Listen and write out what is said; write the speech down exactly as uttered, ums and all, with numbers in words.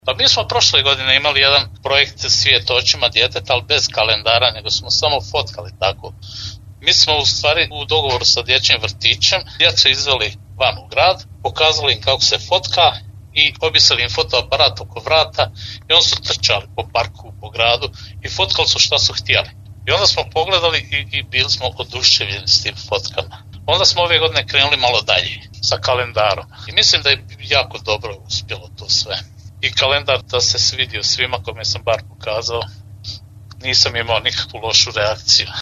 Pa mi smo prošle godine imali jedan projekt Svijet očima djeteta, ali bez kalendara, nego smo samo fotkali tako. Mi smo u stvari u dogovoru sa dječjim vrtićem djecu izveli van u grad, pokazali im kako se fotka i objesili im fotoaparat oko vrata i onda su trčali po parku, po gradu i fotkali su šta su htjeli. I onda smo pogledali i, i bili smo oduševljeni s tim fotkama. Onda smo ove godine krenuli malo dalje sa kalendarom i mislim da je jako dobro uspjelo to sve. I kalendar da se svidio svima kome sam bar pokazao, nisam imao nikakvu lošu reakciju.